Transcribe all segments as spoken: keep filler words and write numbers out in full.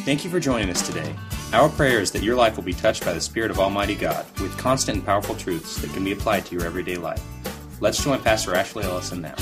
Thank you for joining us today. Our prayer is that your life will be touched by the Spirit of Almighty God with constant and powerful truths that can be applied to your everyday life. Let's join Pastor Ashley Ellison now.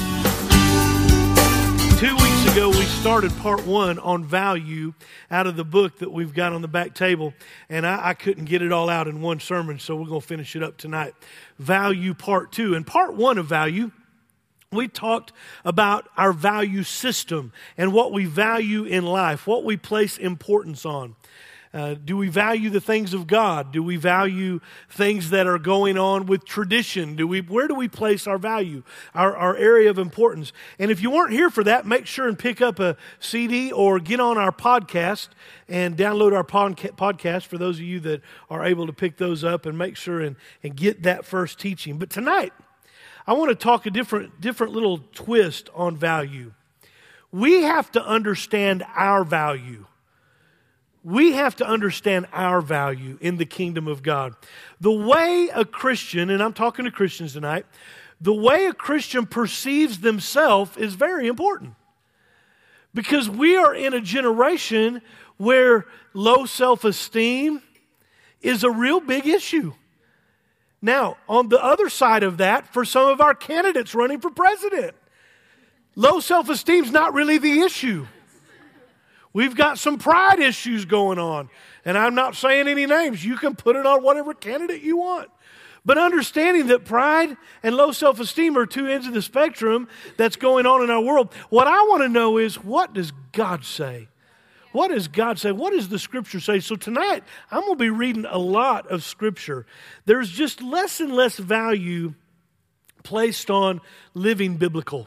Two weeks ago, we started part one on value out of the book that we've got on the back table, and I, I couldn't get it all out in one sermon, so we're going to finish it up tonight. Value part two. And part one of value, we talked about our value system and what we value in life, what we place importance on. Uh, do we value the things of God? Do we value things that are going on with tradition? Do we? Where do we place our value, our, our area of importance? And if you weren't here for that, make sure and pick up a C D or get on our podcast and download our podca- podcast for those of you that are able to pick those up and make sure and, and get that first teaching. But tonight, I want to talk a different, different little twist on value. We have to understand our value. We have to understand our value in the kingdom of God. The way a Christian, and I'm talking to Christians tonight, the way a Christian perceives themselves is very important. Because we are in a generation where low self-esteem is a real big issue. Now, on the other side of that, for some of our candidates running for president, low self-esteem is not really the issue. We've got some pride issues going on. And I'm not saying any names. You can put it on whatever candidate you want. But understanding that pride and low self-esteem are two ends of the spectrum that's going on in our world, what I want to know is, what does God say? What does God say? What does the Scripture say? So tonight, I'm going to be reading a lot of Scripture. There's just less and less value placed on living biblical.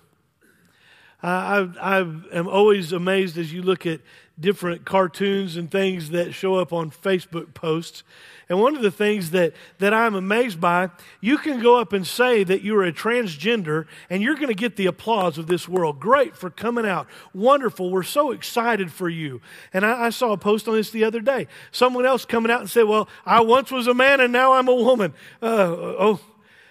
Uh, I, I am always amazed as you look at different cartoons and things that show up on Facebook posts. And one of the things that, that I'm amazed by, you can go up and say that you're a transgender and you're going to get the applause of this world. Great for coming out. Wonderful. We're so excited for you. And I, I saw a post on this the other day. Someone else coming out and said, well, I once was a man and now I'm a woman. Uh, oh,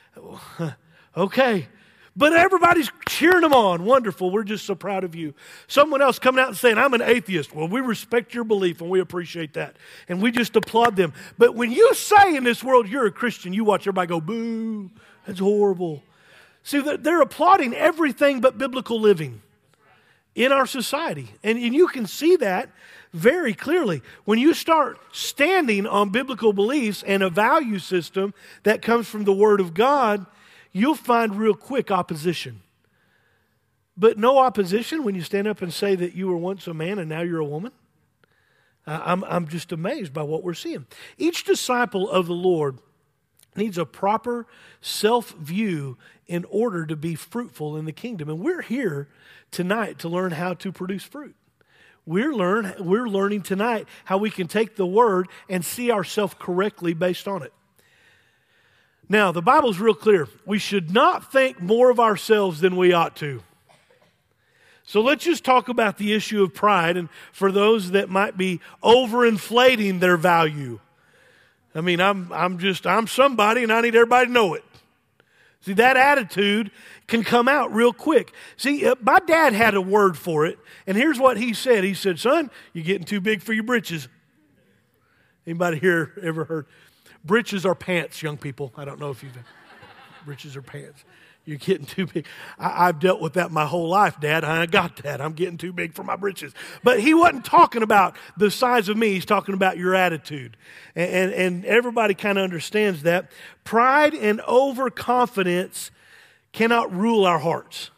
okay. But everybody's cheering them on. Wonderful. We're just so proud of you. Someone else coming out and saying, I'm an atheist. Well, we respect your belief and we appreciate that. And we just applaud them. But when you say in this world you're a Christian, you watch everybody go, boo, that's horrible. See, they're applauding everything but biblical living in our society. And, and you can see that very clearly. When you start standing on biblical beliefs and a value system that comes from the Word of God, you'll find real quick opposition. But no opposition when you stand up and say that you were once a man and now you're a woman. Uh, I'm, I'm just amazed by what we're seeing. Each disciple of the Lord needs a proper self-view in order to be fruitful in the kingdom. And we're here tonight to learn how to produce fruit. We're, learn, we're learning tonight how we can take the Word and see ourselves correctly based on it. Now, the Bible's real clear. We should not think more of ourselves than we ought to. So let's just talk about the issue of pride, and for those that might be overinflating their value. I mean, I'm I'm just, I'm somebody and I need everybody to know it. See, that attitude can come out real quick. See, uh, my dad had a word for it, and here's what he said. He said, son, you're getting too big for your britches. Anybody here ever heard? Britches are pants, young people. I don't know if you've... Britches are pants. You're getting too big. I, I've dealt with that my whole life, Dad. I got that. I'm getting too big for my britches. But he wasn't talking about the size of me. He's talking about your attitude. And, and, and everybody kind of understands that. Pride and overconfidence cannot rule our hearts.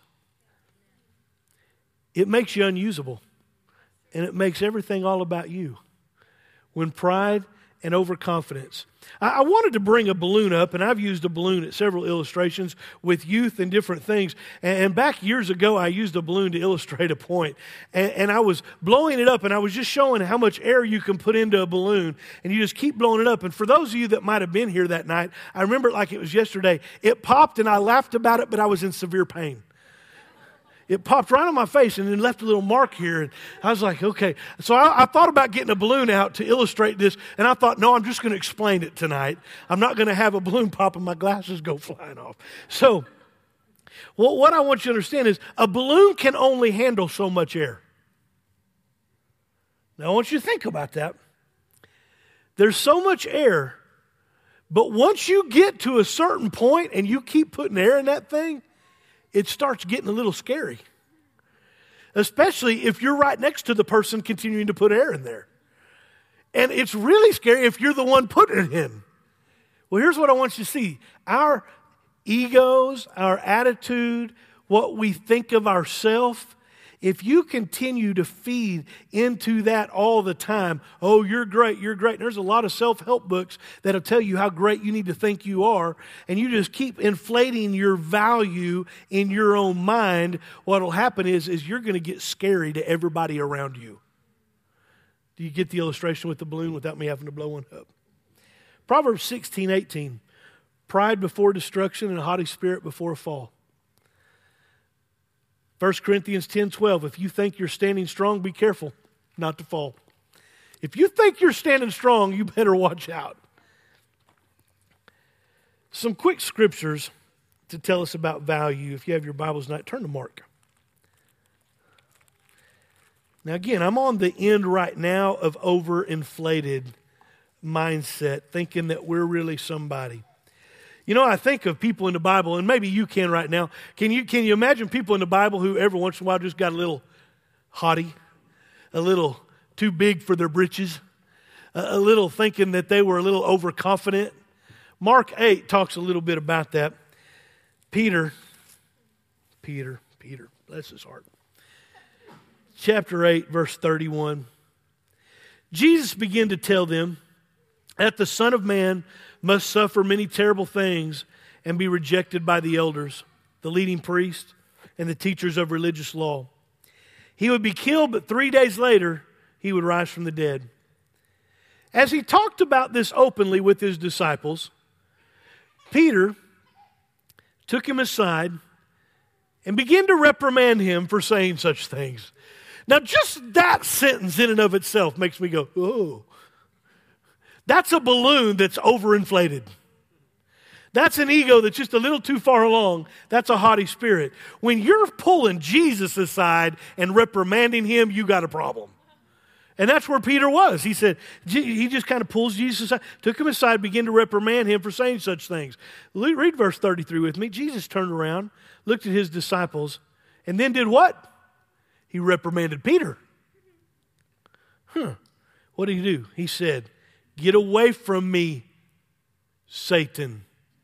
It makes you unusable. And it makes everything all about you. When pride and overconfidence. I wanted to bring a balloon up, and I've used a balloon at several illustrations with youth and different things. And back years ago, I used a balloon to illustrate a point. And I was blowing it up, and I was just showing how much air you can put into a balloon, and you just keep blowing it up. And for those of you that might have been here that night, I remember it like it was yesterday. It popped, and I laughed about it, but I was in severe pain. It popped right on my face and then left a little mark here. And I was like, okay. So I, I thought about getting a balloon out to illustrate this. And I thought, no, I'm just going to explain it tonight. I'm not going to have a balloon pop and my glasses go flying off. So well, what I want you to understand is a balloon can only handle so much air. Now, I want you to think about that. There's so much air, but once you get to a certain point and you keep putting air in that thing, it starts getting a little scary. Especially if you're right next to the person continuing to put air in there. And it's really scary if you're the one putting it in. Well, here's what I want you to see. Our egos, our attitude, what we think of ourselves, if you continue to feed into that all the time, oh, you're great, you're great. And there's a lot of self-help books that'll tell you how great you need to think you are, and you just keep inflating your value in your own mind, what'll happen is, is you're going to get scary to everybody around you. Do you get the illustration with the balloon without me having to blow one up? Proverbs sixteen eighteen, pride before destruction and a haughty spirit before a fall. First Corinthians ten twelve, if you think you're standing strong, be careful not to fall. If you think you're standing strong, you better watch out. Some quick scriptures to tell us about value. If you have your Bibles tonight, turn to Mark. Now again, I'm on the end right now of overinflated mindset, thinking that we're really somebody. You know, I think of people in the Bible, and maybe you can right now. Can you can you imagine people in the Bible who every once in a while just got a little haughty, a little too big for their britches, a, a little thinking that they were a little overconfident? Mark eight talks a little bit about that. Peter, Peter, Peter, bless his heart. Chapter eight, verse thirty-one. Jesus began to tell them that the Son of Man must suffer many terrible things and be rejected by the elders, the leading priests, and the teachers of religious law. He would be killed, but three days later, he would rise from the dead. As he talked about this openly with his disciples, Peter took him aside and began to reprimand him for saying such things. Now, just that sentence in and of itself makes me go, oh. That's a balloon that's overinflated. That's an ego that's just a little too far along. That's a haughty spirit. When you're pulling Jesus aside and reprimanding him, you got a problem. And that's where Peter was. He said, he just kind of pulls Jesus aside, took him aside, began to reprimand him for saying such things. Read verse thirty-three with me. Jesus turned around, looked at his disciples, and then did what? He reprimanded Peter. Huh. What did he do? He said, get away from me, Satan.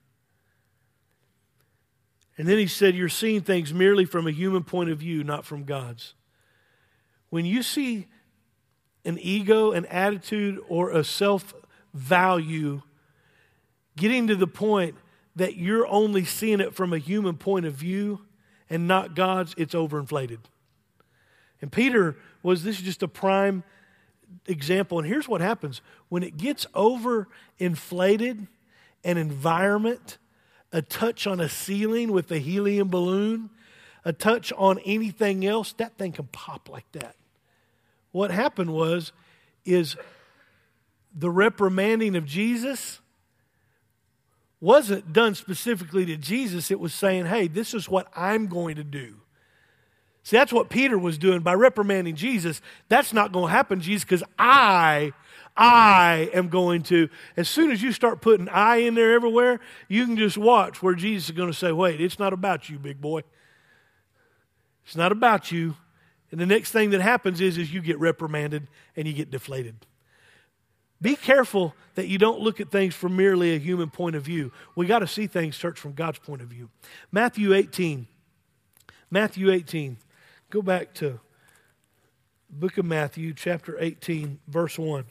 And then he said, you're seeing things merely from a human point of view, not from God's. When you see an ego, an attitude, or a self-value getting to the point that you're only seeing it from a human point of view and not God's, it's overinflated. And Peter was, this is just a prime example. And here's what happens. When it gets overinflated, an environment, a touch on a ceiling with a helium balloon, a touch on anything else, that thing can pop like that. What happened was, is the reprimanding of Jesus wasn't done specifically to Jesus. It was saying, hey, this is what I'm going to do. See, that's what Peter was doing by reprimanding Jesus. That's not going to happen, Jesus, because I, I am going to. As soon as you start putting I in there everywhere, you can just watch where Jesus is going to say, wait, it's not about you, big boy. It's not about you. And the next thing that happens is, is you get reprimanded and you get deflated. Be careful that you don't look at things from merely a human point of view. We got to see things, church, from God's point of view. Matthew eighteen. Matthew eighteen. Go back to the book of Matthew, chapter eighteen, verse one.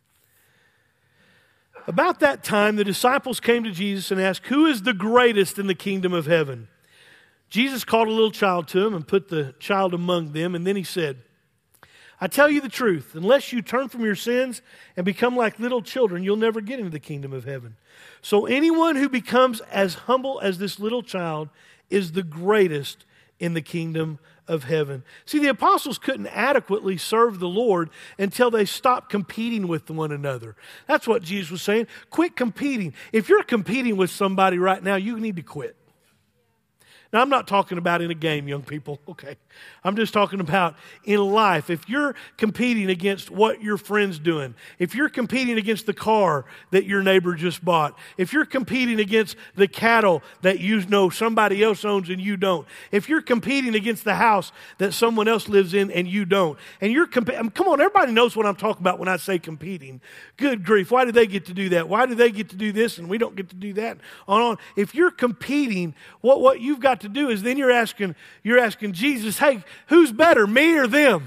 About that time, the disciples came to Jesus and asked, who is the greatest in the kingdom of heaven? Jesus called a little child to him and put the child among them, and then he said, I tell you the truth, unless you turn from your sins and become like little children, you'll never get into the kingdom of heaven. So anyone who becomes as humble as this little child is the greatest in the kingdom of heaven. See, the apostles couldn't adequately serve the Lord until they stopped competing with one another. That's what Jesus was saying. Quit competing. If you're competing with somebody right now, you need to quit. Now, I'm not talking about in a game, young people, okay? I'm just talking about in life. If you're competing against what your friend's doing, if you're competing against the car that your neighbor just bought, if you're competing against the cattle that you know somebody else owns and you don't, if you're competing against the house that someone else lives in and you don't, and you're competing, come on, everybody knows what I'm talking about when I say competing. Good grief, why do they get to do that? Why do they get to do this and we don't get to do that? On on. If you're competing, what, what you've got to do is then you're asking, you're asking Jesus, hey, who's better, me or them?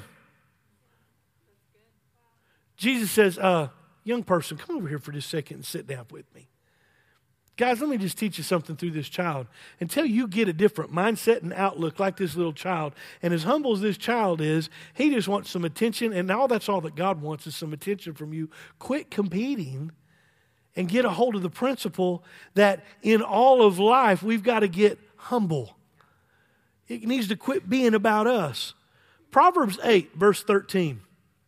Jesus says, uh, young person, come over here for just a second and sit down with me. Guys, let me just teach you something through this child. Until you get a different mindset and outlook like this little child, and as humble as this child is, he just wants some attention, and all that's all that God wants is some attention from you. Quit competing and get a hold of the principle that in all of life, we've got to get humble. It needs to quit being about us. Proverbs eight, verse thirteen.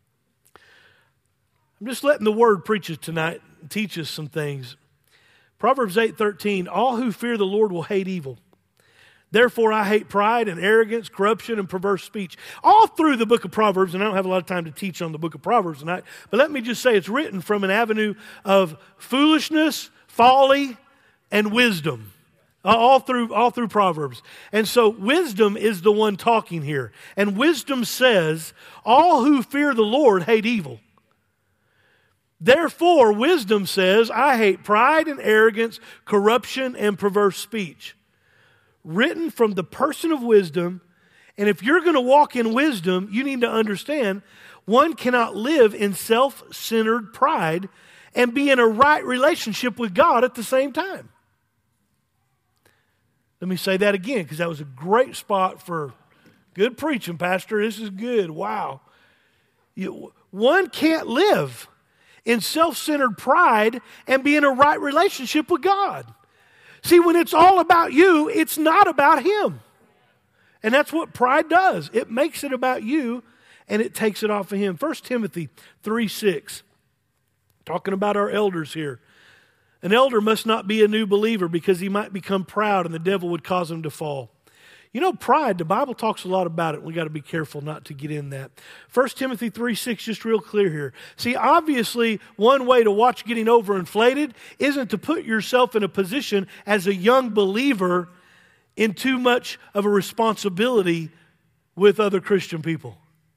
I'm just letting the word preach us tonight and teach us some things. Proverbs eight thirteen, all who fear the Lord will hate evil. Therefore I hate pride and arrogance, corruption, and perverse speech. All through the book of Proverbs, and I don't have a lot of time to teach on the book of Proverbs tonight, but let me just say it's written from an avenue of foolishness, folly, and wisdom. All through, all through Proverbs. And so wisdom is the one talking here. And wisdom says, all who fear the Lord hate evil. Therefore, wisdom says, I hate pride and arrogance, corruption, and perverse speech. Written from the person of wisdom. And if you're going to walk in wisdom, you need to understand one cannot live in self-centered pride and be in a right relationship with God at the same time. Let me say that again, because that was a great spot for good preaching, Pastor. This is good. Wow. You, one can't live in self-centered pride and be in a right relationship with God. See, when it's all about you, it's not about Him. And that's what pride does. It makes it about you, and it takes it off of Him. First Timothy three six, talking about our elders here. An elder must not be a new believer because he might become proud and the devil would cause him to fall. You know, pride, the Bible talks a lot about it. We got to be careful not to get in that. First Timothy three six, just real clear here. See, obviously, one way to watch getting overinflated isn't to put yourself in a position as a young believer in too much of a responsibility with other Christian people.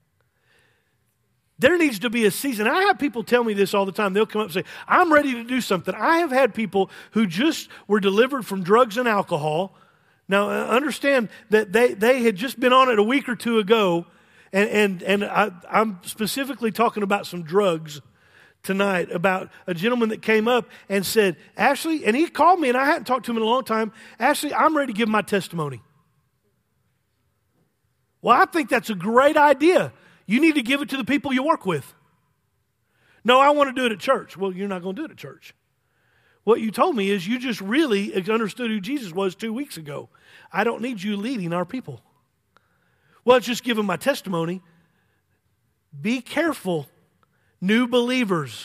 There needs to be a season. I have people tell me this all the time. They'll come up and say, I'm ready to do something. I have had people who just were delivered from drugs and alcohol. Now, understand that they, they had just been on it a week or two ago, and, and, and I, I'm specifically talking about some drugs tonight, about a gentleman that came up and said, Ashley, and he called me, and I hadn't talked to him in a long time, Ashley, I'm ready to give my testimony. Well, I think that's a great idea. You need to give it to the people you work with. No, I want to do it at church. Well, you're not going to do it at church. What you told me is you just really understood who Jesus was two weeks ago. I don't need you leading our people. Well, it's just giving my testimony. Be careful, new believers.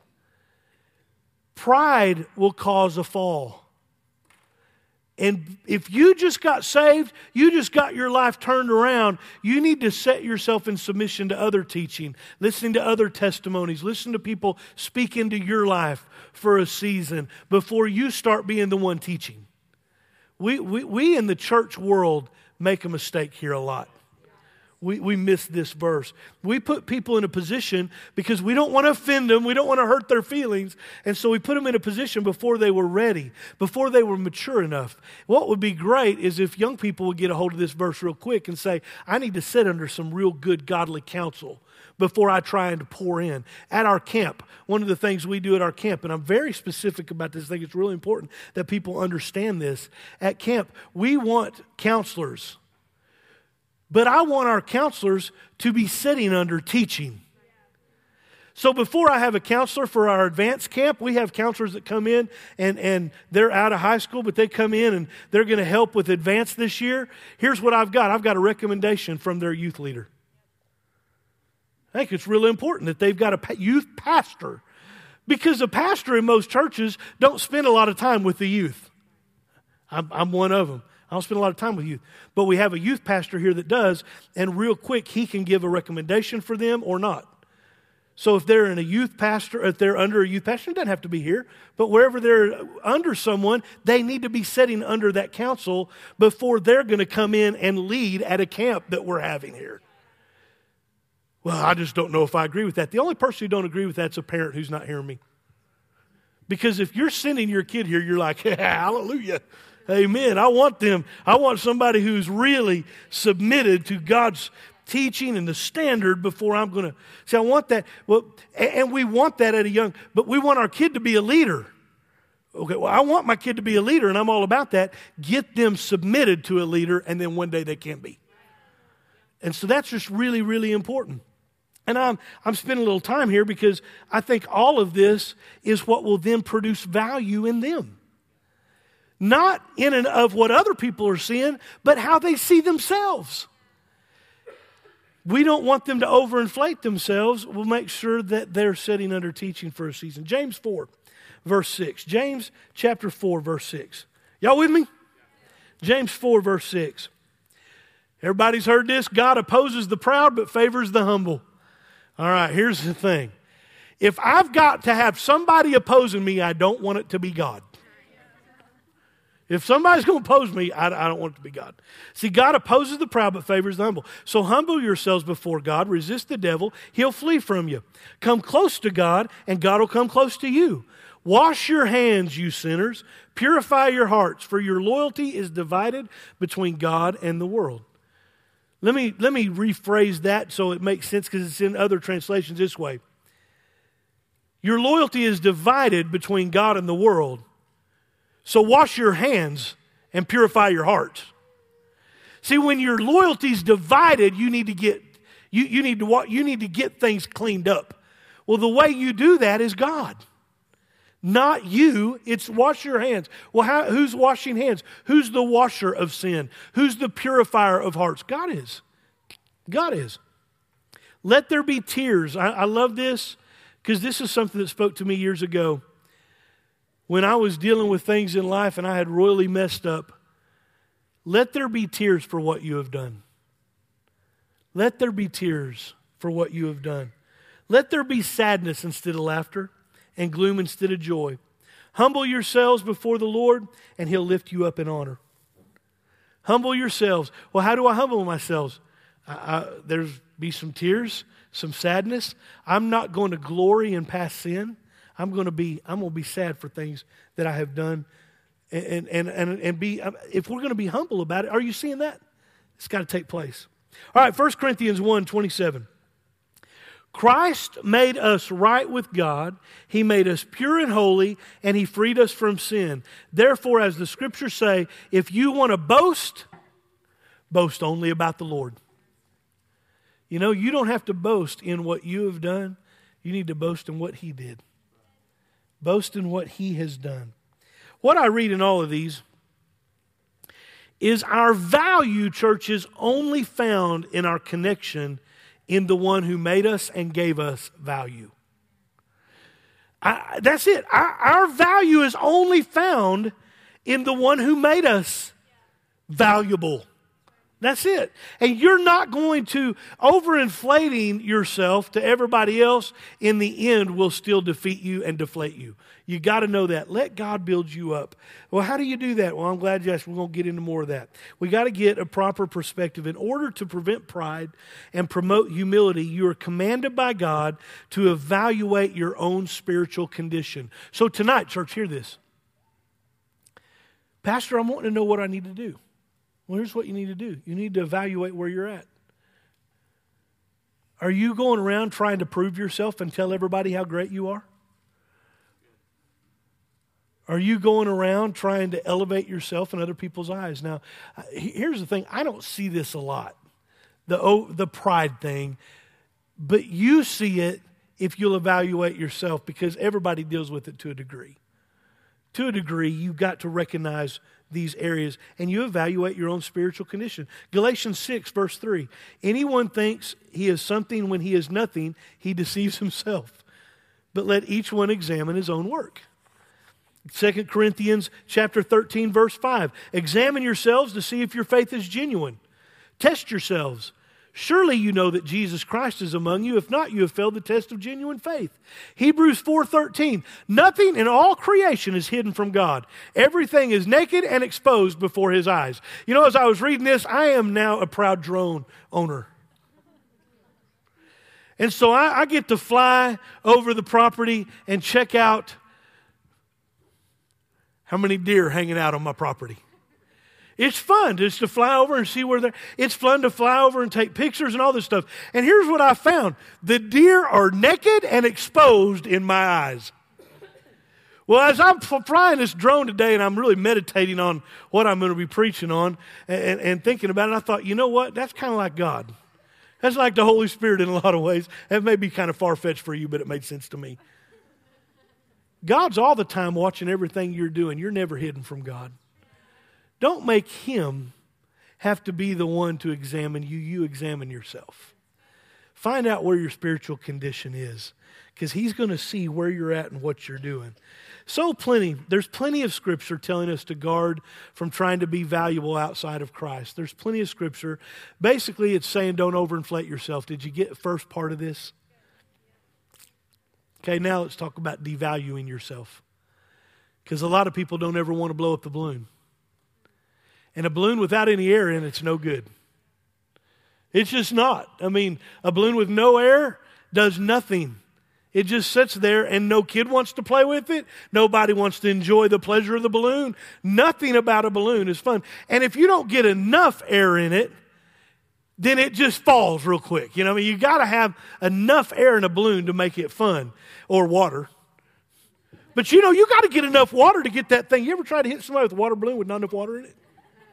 Pride will cause a fall. And if you just got saved, you just got your life turned around, you need to set yourself in submission to other teaching, listening to other testimonies, listen to people speak into your life for a season before you start being the one teaching. We, we, we in the church world make a mistake here a lot. We, we miss this verse. We put people in a position because we don't want to offend them. We don't want to hurt their feelings. And so we put them in a position before they were ready, before they were mature enough. What would be great is if young people would get a hold of this verse real quick and say, I need to sit under some real good godly counsel before I try and pour in. At our camp, one of the things we do at our camp, and I'm very specific about this, I think it's really important that people understand this. At camp, we want counselors. But I want our counselors to be sitting under teaching. So before I have a counselor for our advanced camp, we have counselors that come in and, and they're out of high school, but they come in and they're going to help with advanced this year. Here's what I've got. I've got a recommendation from their youth leader. I think it's really important that they've got a youth pastor, because a pastor in most churches don't spend a lot of time with the youth. I'm, I'm one of them. I don't spend a lot of time with youth. But we have a youth pastor here that does, and real quick, he can give a recommendation for them or not. So if they're in a youth pastor, if they're under a youth pastor, it doesn't have to be here, but wherever they're under someone, they need to be sitting under that counsel before they're going to come in and lead at a camp that we're having here. Well, I just don't know if I agree with that. The only person who don't agree with that's a parent who's not hearing me. Because if you're sending your kid here, you're like, hallelujah, amen. I want them. I want somebody who's really submitted to God's teaching and the standard before I'm going to. See, I want that. Well, and we want that at a young, but we want our kid to be a leader. Okay, well, I want my kid to be a leader, and I'm all about that. Get them submitted to a leader, and then one day they can be. And so that's just really, really important. And I'm, I'm spending a little time here because I think all of this is what will then produce value in them. Not in and of what other people are seeing, but how they see themselves. We don't want them to overinflate themselves. We'll make sure that they're sitting under teaching for a season. James four, verse six. James chapter four, verse six. Y'all with me? James four, verse six. Everybody's heard this. God opposes the proud but favors the humble. All right, here's the thing. If I've got to have somebody opposing me, I don't want it to be God. If somebody's going to oppose me, I, I don't want it to be God. See, God opposes the proud but favors the humble. So humble yourselves before God. Resist the devil. He'll flee from you. Come close to God, and God will come close to you. Wash your hands, you sinners. Purify your hearts, for your loyalty is divided between God and the world. Let me, let me rephrase that so it makes sense because it's in other translations this way. Your loyalty is divided between God and the world. So wash your hands and purify your hearts. See, when your loyalty is divided, you need to get you, you need to you need to get things cleaned up. Well, the way you do that is God, not you. It's wash your hands. Well, how, who's washing hands? Who's the washer of sin? Who's the purifier of hearts? God is. God is. Let there be tears. I, I love this because this is something that spoke to me years ago. When I was dealing with things in life and I had royally messed up, let there be tears for what you have done. Let there be tears for what you have done. Let there be sadness instead of laughter and gloom instead of joy. Humble yourselves before the Lord and He'll lift you up in honor. Humble yourselves. Well, how do I humble myself? I, I, there's be some tears, some sadness. I'm not going to glory in past sin. I'm going to be I'm going to be sad for things that I have done, and and and and be. If we're going to be humble about it, are you seeing that? It's got to take place. All right, First Corinthians one twenty-seven. Christ made us right with God. He made us pure and holy, and He freed us from sin. Therefore, as the Scriptures say, if you want to boast, boast only about the Lord. You know, you don't have to boast in what you have done. You need to boast in what He did. Boast in what He has done. What I read in all of these is our value, church, is only found in our connection in the one who made us and gave us value. I, that's it. Our, our value is only found in the one who made us valuable. That's it. And you're not going to, overinflating yourself to everybody else, in the end will still defeat you and deflate you. You got to know that. Let God build you up. Well, how do you do that? Well, I'm glad you asked. We're going to get into more of that. We got to get a proper perspective. In order to prevent pride and promote humility, you are commanded by God to evaluate your own spiritual condition. So tonight, church, hear this. Pastor, I'm wanting to know what I need to do. Well, here's what you need to do. You need to evaluate where you're at. Are you going around trying to prove yourself and tell everybody how great you are? Are you going around trying to elevate yourself in other people's eyes? Now, here's the thing. I don't see this a lot, the, oh, the pride thing. But you see it if you'll evaluate yourself, because everybody deals with it to a degree. To a degree, you've got to recognize these areas, and you evaluate your own spiritual condition. Galatians six, verse three. Anyone thinks he is something when he is nothing, he deceives himself. But let each one examine his own work. Second Corinthians chapter thirteen, verse five. Examine yourselves to see if your faith is genuine. Test yourselves. Surely you know that Jesus Christ is among you. If not, you have failed the test of genuine faith. Hebrews four thirteen. Nothing in all creation is hidden from God. Everything is naked and exposed before His eyes. You know, as I was reading this, I am now a proud drone owner. And so I, I get to fly over the property and check out how many deer hanging out on my property. It's fun just to fly over and see where they're. It's fun to fly over and take pictures and all this stuff. And here's what I found. The deer are naked and exposed in my eyes. Well, as I'm flying this drone today and I'm really meditating on what I'm going to be preaching on and, and thinking about it, I thought, you know what? That's kind of like God. That's like the Holy Spirit in a lot of ways. That may be kind of far-fetched for you, but it made sense to me. God's all the time watching everything you're doing. You're never hidden from God. Don't make Him have to be the one to examine you. You examine yourself. Find out where your spiritual condition is, because He's going to see where you're at and what you're doing. So plenty, there's plenty of Scripture telling us to guard from trying to be valuable outside of Christ. There's plenty of Scripture. Basically, it's saying don't overinflate yourself. Did you get the first part of this? Okay, now let's talk about devaluing yourself. Because a lot of people don't ever want to blow up the balloon. And a balloon without any air in it's no good. It's just not. I mean, a balloon with no air does nothing. It just sits there and no kid wants to play with it. Nobody wants to enjoy the pleasure of the balloon. Nothing about a balloon is fun. And if you don't get enough air in it, then it just falls real quick. You know, I mean, you got to have enough air in a balloon to make it fun, or water. But you know, you got to get enough water to get that thing. You ever try to hit somebody with a water balloon with not enough water in it?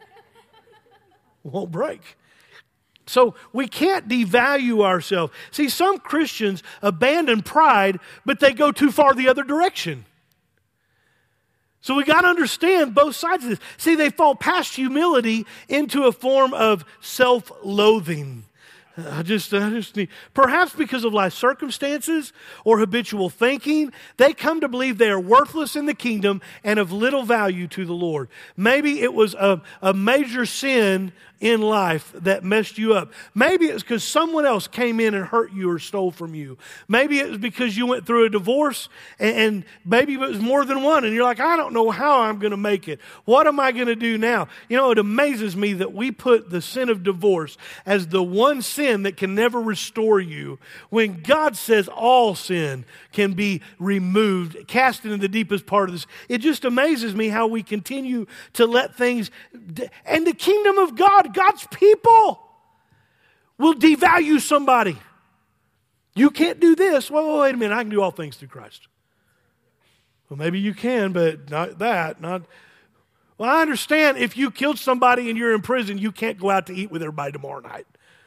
It won't break. So we can't devalue ourselves. See, some Christians abandon pride, but they go too far the other direction. So we got to understand both sides of this. See, they fall past humility into a form of self-loathing. I just, I just need, perhaps because of life circumstances or habitual thinking, they come to believe they are worthless in the kingdom and of little value to the Lord. Maybe it was a, a major sin in life that messed you up. Maybe it's because someone else came in and hurt you or stole from you. Maybe it was because you went through a divorce, and, and maybe it was more than one, and you're like, I don't know how I'm going to make it. What am I going to do now? You know, it amazes me that we put the sin of divorce as the one sin that can never restore you, when God says all sin can be removed, cast into the deepest part of this. It just amazes me how we continue to let things, and the kingdom of God, God's people will devalue somebody. You can't do this. Well, wait a minute, I can do all things through Christ. Well, maybe you can, but not that. Not. Well, I understand if you killed somebody and you're in prison, you can't go out to eat with everybody tomorrow night.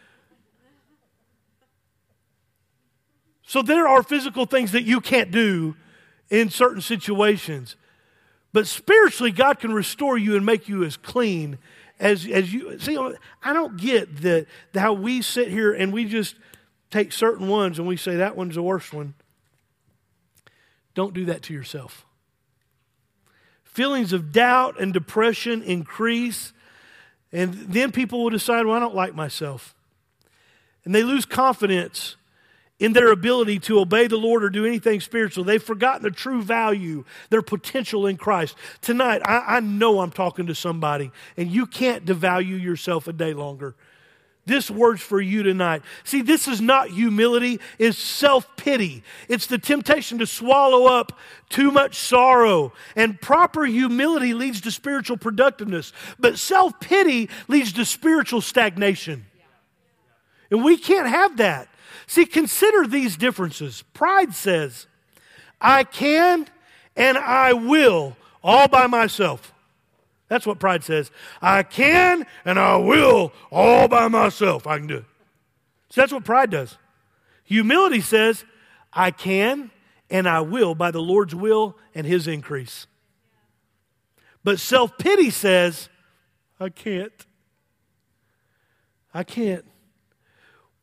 So there are physical things that you can't do in certain situations. But spiritually, God can restore you and make you as clean as, as you. See, I don't get that how we sit here and we just take certain ones and we say that one's the worst one. Don't do that to yourself. Feelings of doubt and depression increase, and then people will decide, well, I don't like myself. And they lose confidence in their ability to obey the Lord or do anything spiritual. They've forgotten the true value, their potential in Christ. Tonight, I, I know I'm talking to somebody, and you can't devalue yourself a day longer. This word's for you tonight. See, this is not humility, it's self-pity. It's the temptation to swallow up too much sorrow. And proper humility leads to spiritual productiveness, but self-pity leads to spiritual stagnation. And we can't have that. See, consider these differences. Pride says, I can and I will all by myself. That's what pride says. I can and I will all by myself. I can do it. So that's what pride does. Humility says, I can and I will by the Lord's will and His increase. But self-pity says, I can't. I can't.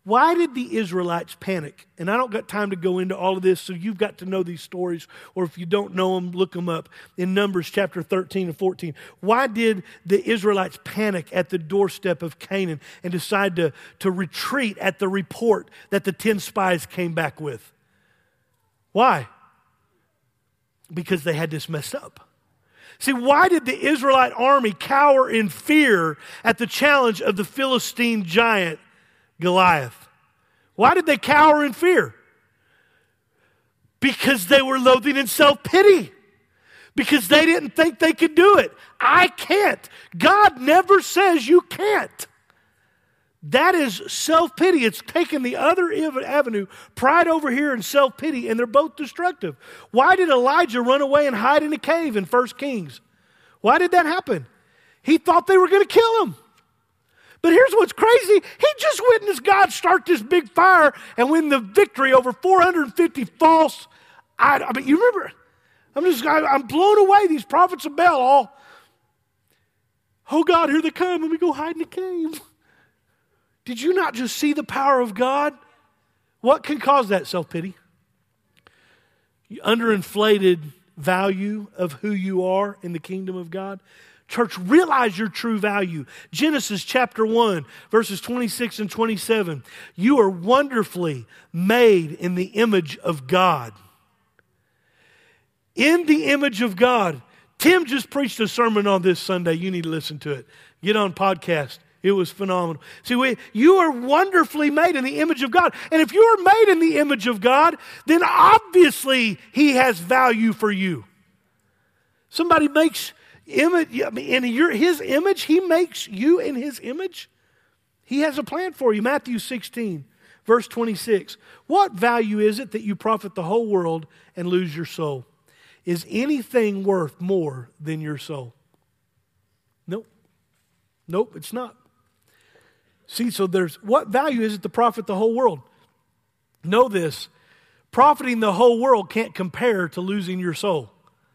Why did the Israelites panic? And I don't got time to go into all of this, so you've got to know these stories, or if you don't know them, look them up in Numbers chapter thirteen and fourteen. Why did the Israelites panic at the doorstep of Canaan and decide to, to retreat at the report that the ten spies came back with? Why? Because they had this messed up. See, why did the Israelite army cower in fear at the challenge of the Philistine giant Goliath? Why did they cower in fear? Because they were loathing in self-pity. Because they didn't think they could do it. I can't. God never says you can't. That is self-pity. It's taken the other avenue, pride over here and self-pity, and they're both destructive. Why did Elijah run away and hide in a cave in First Kings? Why did that happen? He thought they were going to kill him. But here's what's crazy. He just witnessed God start this big fire and win the victory over four hundred fifty false. I, I mean, you remember, I'm just, I, I'm blown away. These prophets of Baal all, oh God, here they come. Let me go hide in the cave. Did you not just see the power of God? What can cause that? Self-pity. Underinflated value of who you are in the kingdom of God. Church, realize your true value. Genesis chapter one, verses twenty-six and twenty-seven. You are wonderfully made in the image of God. In the image of God. Tim just preached a sermon on this Sunday. You need to listen to it. Get on podcast. It was phenomenal. See, we, you are wonderfully made in the image of God. And if you are made in the image of God, then obviously He has value for you. Somebody makes image, in your, His image, He makes you in His image. He has a plan for you. Matthew sixteen, verse twenty-six. What value is it that you profit the whole world and lose your soul? Is anything worth more than your soul? Nope. Nope, it's not. See, so there's, what value is it to profit the whole world? Know this, profiting the whole world can't compare to losing your soul.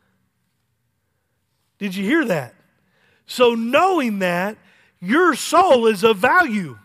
Did you hear that? So knowing that, your soul is of value.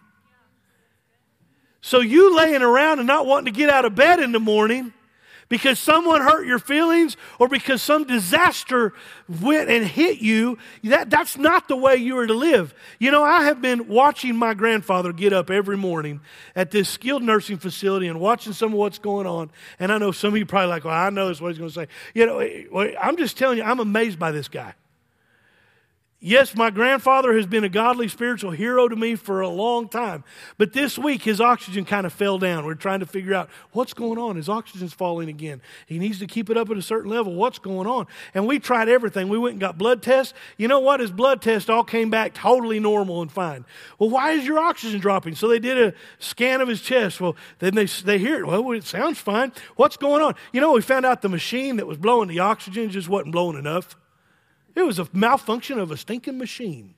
So you laying around and not wanting to get out of bed in the morning because someone hurt your feelings or because some disaster went and hit you, that, that's not the way you are to live. You know, I have been watching my grandfather get up every morning at this skilled nursing facility and watching some of what's going on. And I know some of you probably like, well, I know that's what he's going to say. You know, I'm just telling you, I'm amazed by this guy. Yes, my grandfather has been a godly spiritual hero to me for a long time. But this week, his oxygen kind of fell down. We're trying to figure out what's going on. His oxygen's falling again. He needs to keep it up at a certain level. What's going on? And we tried everything. We went and got blood tests. You know what? His blood test all came back totally normal and fine. Well, why is your oxygen dropping? So they did a scan of his chest. Well, then they, they hear it. Well, it sounds fine. What's going on? You know, we found out the machine that was blowing the oxygen just wasn't blowing enough. It was a malfunction of a stinking machine.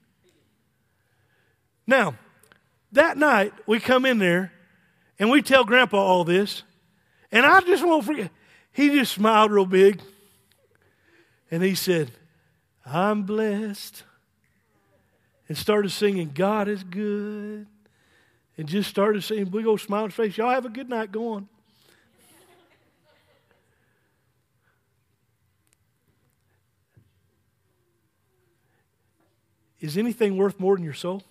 Now, that night, we come in there, and we tell Grandpa all this, and I just won't forget. He just smiled real big, and he said, I'm blessed, and started singing, God is good, and just started singing, big old smile on his face. Y'all have a good night. Go on. Is anything worth more than your soul?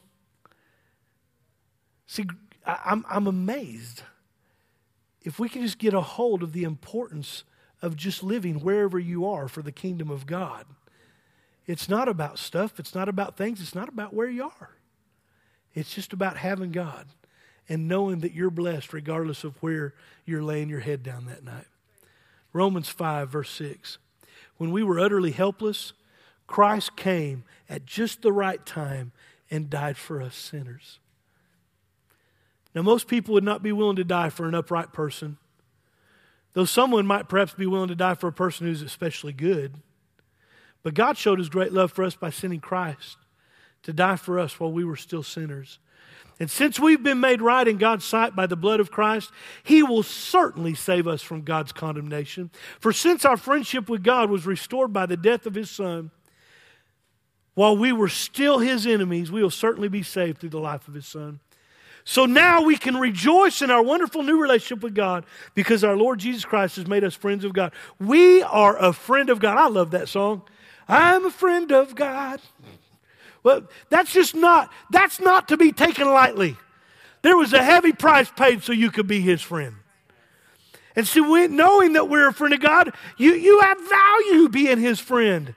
See, I'm, I'm amazed. If we can just get a hold of the importance of just living wherever you are for the kingdom of God. It's not about stuff. It's not about things. It's not about where you are. It's just about having God and knowing that you're blessed regardless of where you're laying your head down that night. Romans five, verse six. When we were utterly helpless, Christ came at just the right time and died for us sinners. Now, most people would not be willing to die for an upright person, though someone might perhaps be willing to die for a person who's especially good. But God showed His great love for us by sending Christ to die for us while we were still sinners. And since we've been made right in God's sight by the blood of Christ, He will certainly save us from God's condemnation. For since our friendship with God was restored by the death of His Son, while we were still His enemies, we will certainly be saved through the life of His Son. So now we can rejoice in our wonderful new relationship with God because our Lord Jesus Christ has made us friends of God. We are a friend of God. I love that song. I'm a friend of God. Well, that's just not, that's not to be taken lightly. There was a heavy price paid so you could be his friend. And so when, knowing that we're a friend of God, you, you have value being his friend.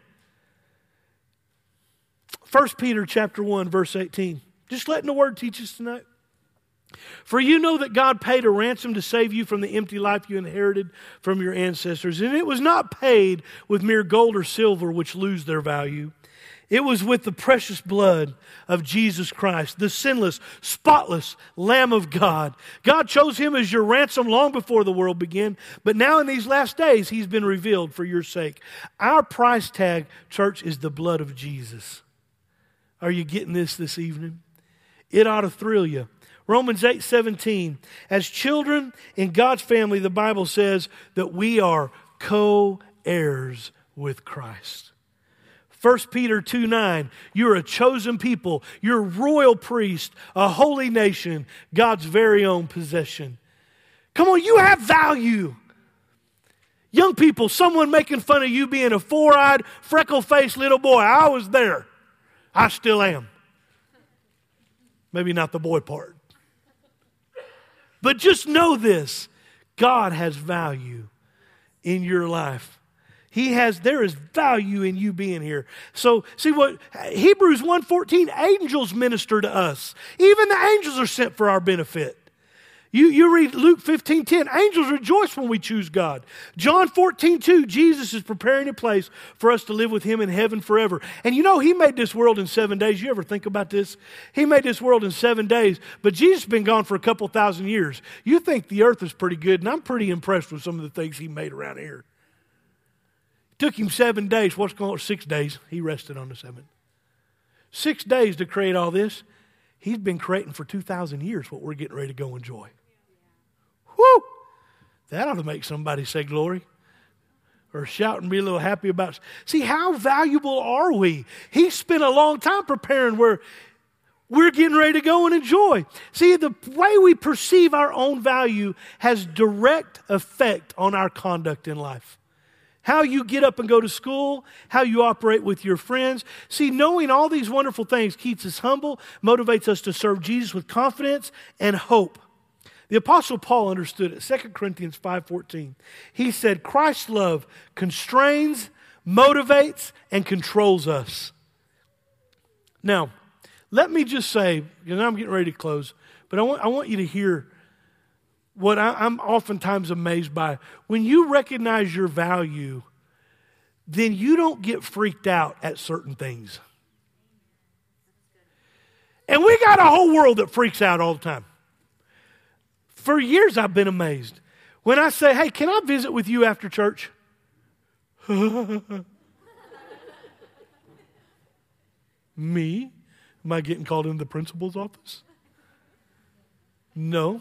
First Peter chapter one, verse eighteen. Just letting the word teach us tonight. For you know that God paid a ransom to save you from the empty life you inherited from your ancestors. And it was not paid with mere gold or silver, which lose their value. It was with the precious blood of Jesus Christ, the sinless, spotless Lamb of God. God chose him as your ransom long before the world began, but now in these last days, he's been revealed for your sake. Our price tag, church, is the blood of Jesus. Are you getting this this evening? It ought to thrill you. Romans eight seventeen. As children in God's family, the Bible says that we are co-heirs with Christ. First Peter two nine. You're a chosen people. You're a royal priest, a holy nation, God's very own possession. Come on, you have value. Young people, someone making fun of you being a four-eyed, freckle-faced little boy. I was there. I still am. Maybe not the boy part. But just know this, God has value in your life. He has, there is value in you being here. So, see what, Hebrews one fourteen, angels minister to us. Even the angels are sent for our benefit. You, you read Luke fifteen ten, angels rejoice when we choose God. John fourteen two, Jesus is preparing a place for us to live with him in heaven forever. And you know, he made this world in seven days. You ever think about this? He made this world in seven days, but Jesus has been gone for a couple thousand years. You think the earth is pretty good, and I'm pretty impressed with some of the things he made around here. It took him seven days. What's going on? Six days. He rested on the seventh. Six days to create all this. He's been creating for two thousand years what we're getting ready to go enjoy. Whoo! That ought to make somebody say glory. Or shout and be a little happy about it. See, how valuable are we? He spent a long time preparing where we're getting ready to go and enjoy. See, the way we perceive our own value has direct effect on our conduct in life. How you get up and go to school, how you operate with your friends. See, knowing all these wonderful things keeps us humble, motivates us to serve Jesus with confidence and hope. The Apostle Paul understood it. Second Corinthians five fourteen. He said, Christ's love constrains, motivates, and controls us. Now, let me just say, because I'm getting ready to close, but I want, I want you to hear what I, I'm oftentimes amazed by. When you recognize your value, then you don't get freaked out at certain things. And we got a whole world that freaks out all the time. For years I've been amazed. When I say, hey, can I visit with you after church? Me? Am I getting called into the principal's office? No.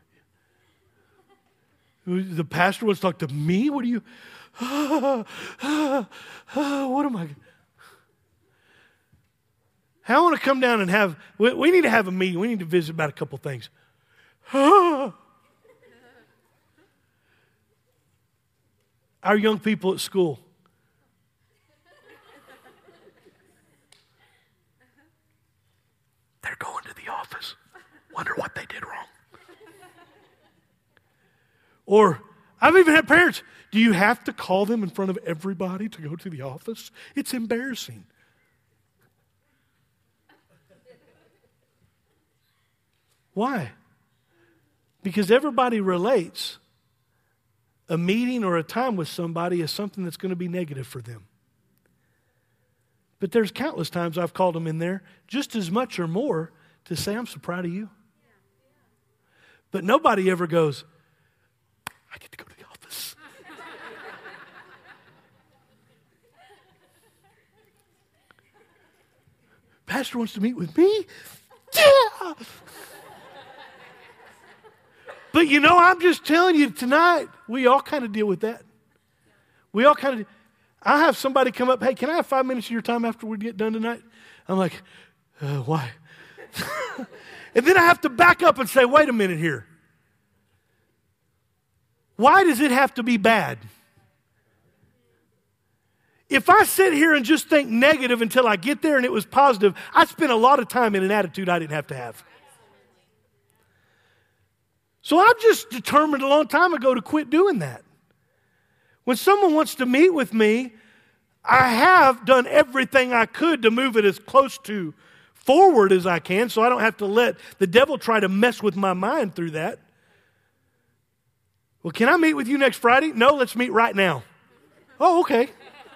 The pastor wants to talk to me? What are you? What am I? I want to come down and have, we, we need to have a meeting. We need to visit about a couple things. Our young people at school. They're going to the office. Wonder what they did wrong. Or, I've even had parents, do you have to call them in front of everybody to go to the office? It's embarrassing. Why? Because everybody relates a meeting or a time with somebody as something that's going to be negative for them. But there's countless times I've called them in there just as much or more to say, I'm so proud of you. But nobody ever goes, I get to go to the office. Pastor wants to meet with me? Yeah! But you know, I'm just telling you tonight, we all kind of deal with that. We all kind of, I have somebody come up, hey, can I have five minutes of your time after we get done tonight? I'm like, uh, why? And then I have to back up and say, wait a minute here. Why does it have to be bad? If I sit here and just think negative until I get there and it was positive, I spent a lot of time in an attitude I didn't have to have. So I've just determined a long time ago to quit doing that. When someone wants to meet with me, I have done everything I could to move it as close to forward as I can so I don't have to let the devil try to mess with my mind through that. Well, can I meet with you next Friday? No, let's meet right now. Oh, okay.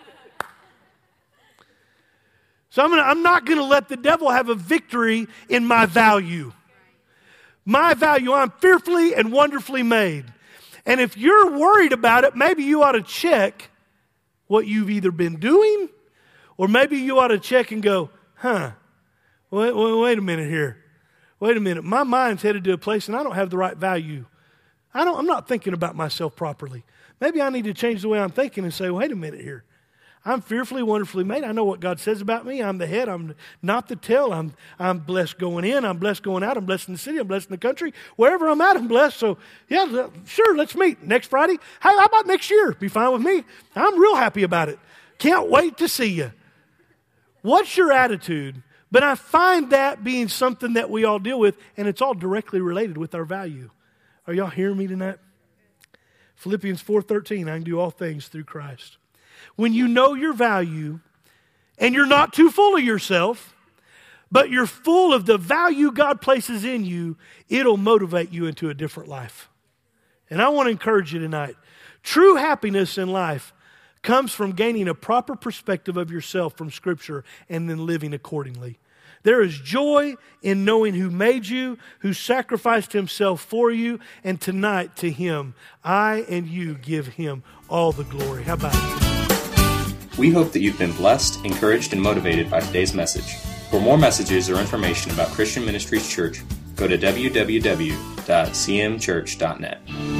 So I'm, gonna, I'm not going to let the devil have a victory in my value. My value, I'm fearfully and wonderfully made. And if you're worried about it, maybe you ought to check what you've either been doing, or maybe you ought to check and go, huh, wait, wait, wait a minute here. Wait a minute. My mind's headed to a place and I don't have the right value. I don't, I'm not thinking about myself properly. Maybe I need to change the way I'm thinking and say, wait a minute here. I'm fearfully, wonderfully made. I know what God says about me. I'm the head. I'm not the tail. I'm, I'm blessed going in. I'm blessed going out. I'm blessed in the city. I'm blessed in the country. Wherever I'm at, I'm blessed. So, yeah, sure, let's meet next Friday. Hey, how about next year? Be fine with me. I'm real happy about it. Can't wait to see you. What's your attitude? But I find that being something that we all deal with, and it's all directly related with our value. Are y'all hearing me tonight? Philippians four thirteen, I can do all things through Christ. When you know your value and you're not too full of yourself, but you're full of the value God places in you, it'll motivate you into a different life. And I want to encourage you tonight. True happiness in life comes from gaining a proper perspective of yourself from Scripture and then living accordingly. There is joy in knowing who made you, who sacrificed himself for you, and tonight to him, I and you give him all the glory. How about it? We hope that you've been blessed, encouraged, and motivated by today's message. For more messages or information about Christian Ministries Church, go to w w w dot c m church dot net.